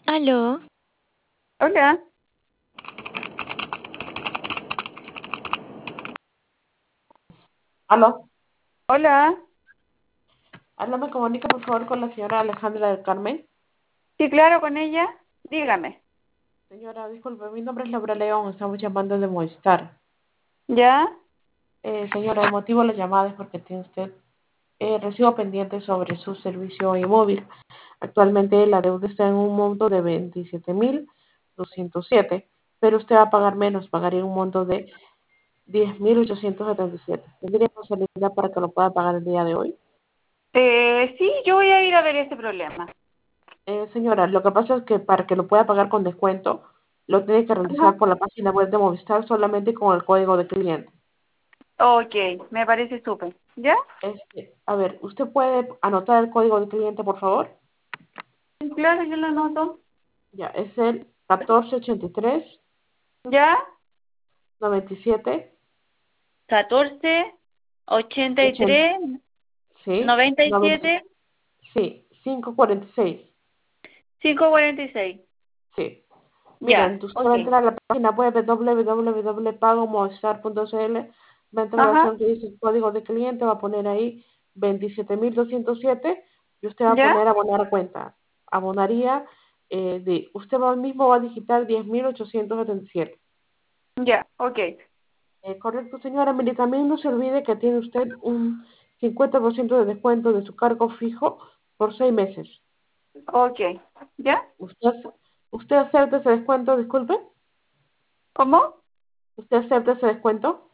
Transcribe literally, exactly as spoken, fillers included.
Aló, Hola, Aló, hola. aló, me comunica por favor con la señora Alejandra del Carmen. Sí, claro, con ella. Dígame. Señora, disculpe, mi nombre es Laura León, estamos llamando de Movistar. ¿Ya? Eh, señora, el motivo de la llamada es porque tiene usted eh, recibo pendiente sobre su servicio inmóvil. Actualmente la deuda está en un monto de veintisiete mil doscientos siete, pero usted va a pagar menos, pagaría un monto de diez mil ochocientos setenta y siete. ¿Tendría posibilidad para que lo pueda pagar el día de hoy? Eh, sí, yo voy a ir a ver ese problema. Eh, señora, lo que pasa es que para que lo pueda pagar con descuento, lo tiene que realizar Ajá. por la página web de Movistar solamente con el código de cliente. Ok, me parece súper. ¿Ya? Este, a ver, ¿usted puede anotar el código de cliente, por favor? Sí, claro, yo lo anoto. Ya, es el catorce ochenta y tres ¿Ya? noventa y siete Catorce, ochenta y ochenta, tres, sí, noventa y noventa, siete, sí, quinientos cuarenta y seis, cinco cuarenta y seis. sí. Mira, Ya, entonces usted ok. va a entrar a la página web de w w w punto pago movistar punto c l, va a entrar a la Ajá. opción que dice código de cliente, va a poner ahí veintisiete mil doscientos siete y usted va a ¿Ya? poner abonar a cuenta. Abonaría, eh, de, usted va, mismo va a digitar diez mil ochocientos setenta y siete. Ya, ok. Eh, correcto, señora. Mire, también no se olvide que tiene usted un cincuenta por ciento de descuento de su cargo fijo por seis meses. Ok. ¿Ya? ¿Usted, usted acepta ese descuento? Disculpe. ¿Cómo? ¿Usted acepta ese descuento?